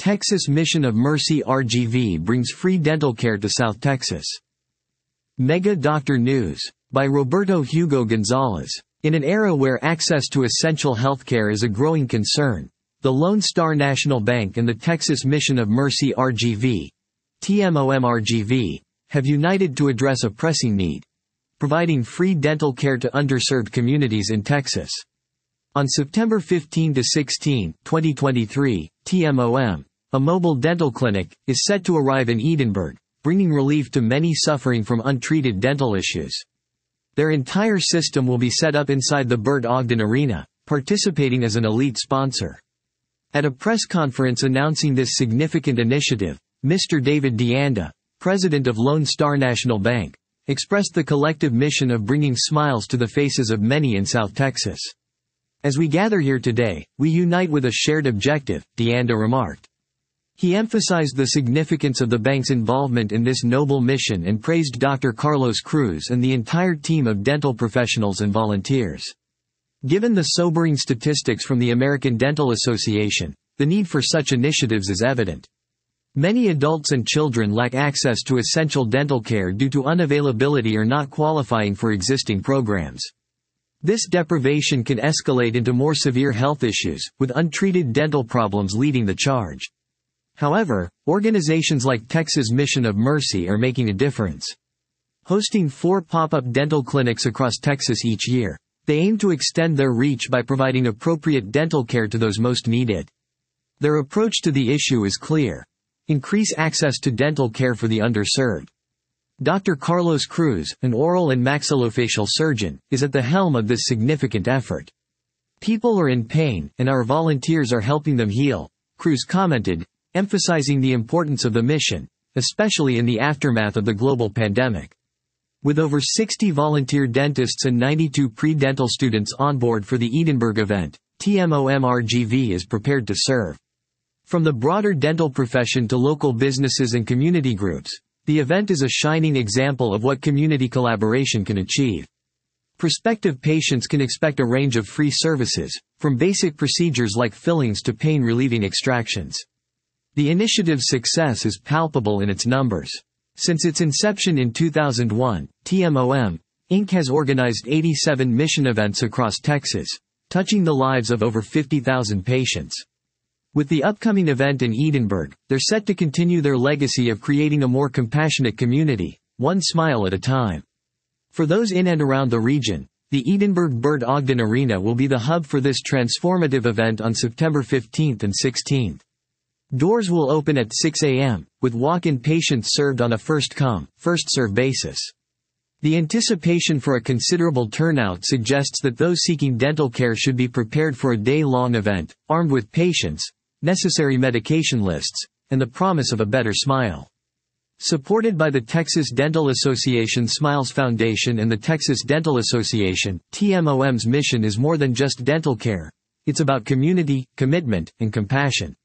Texas Mission of Mercy (RGV) brings free dental care to South Texas. Mega Doctor News. By Roberto Hugo Gonzalez. In an era where access to essential healthcare is a growing concern, the Lone Star National Bank and the Texas Mission of Mercy (RGV) (TMOM-RGV) have united to address a pressing need, providing free dental care to underserved communities in Texas. On September 15 to 16, 2023, TMOM, a mobile dental clinic, is set to arrive in Edinburg, bringing relief to many suffering from untreated dental issues. Their entire system will be set up inside the Bert Ogden Arena, participating as an elite sponsor. At a press conference announcing this significant initiative, Mr. David Deanda, president of Lone Star National Bank, expressed the collective mission of bringing smiles to the faces of many in South Texas. As we gather here today, we unite with a shared objective, Deanda remarked. He emphasized the significance of the bank's involvement in this noble mission and praised Dr. Carlos Cruz and the entire team of dental professionals and volunteers. Given the sobering statistics from the American Dental Association, the need for such initiatives is evident. Many adults and children lack access to essential dental care due to unavailability or not qualifying for existing programs. This deprivation can escalate into more severe health issues, with untreated dental problems leading the charge. However, organizations like Texas Mission of Mercy are making a difference. Hosting 4 pop-up dental clinics across Texas each year, they aim to extend their reach by providing appropriate dental care to those most needed. Their approach to the issue is clear. Increase access to dental care for the underserved. Dr. Carlos Cruz, an oral and maxillofacial surgeon, is at the helm of this significant effort. People are in pain, and our volunteers are helping them heal, Cruz commented, emphasizing the importance of the mission, especially in the aftermath of the global pandemic. With over 60 volunteer dentists and 92 pre-dental students on board for the Edinburg event, TMOM-RGV is prepared to serve. From the broader dental profession to local businesses and community groups, the event is a shining example of what community collaboration can achieve. Prospective patients can expect a range of free services, from basic procedures like fillings to pain-relieving extractions. The initiative's success is palpable in its numbers. Since its inception in 2001, TMOM, Inc. has organized 87 mission events across Texas, touching the lives of over 50,000 patients. With the upcoming event in Edinburg, they're set to continue their legacy of creating a more compassionate community, one smile at a time. For those in and around the region, the Edinburg Bert Ogden Arena will be the hub for this transformative event on September 15 and 16. Doors will open at 6 a.m., with walk-in patients served on a first-come, first-served basis. The anticipation for a considerable turnout suggests that those seeking dental care should be prepared for a day-long event, armed with patience, necessary medication lists, and the promise of a better smile. Supported by the Texas Dental Association Smiles Foundation and the Texas Dental Association, TMOM's mission is more than just dental care. It's about community, commitment, and compassion.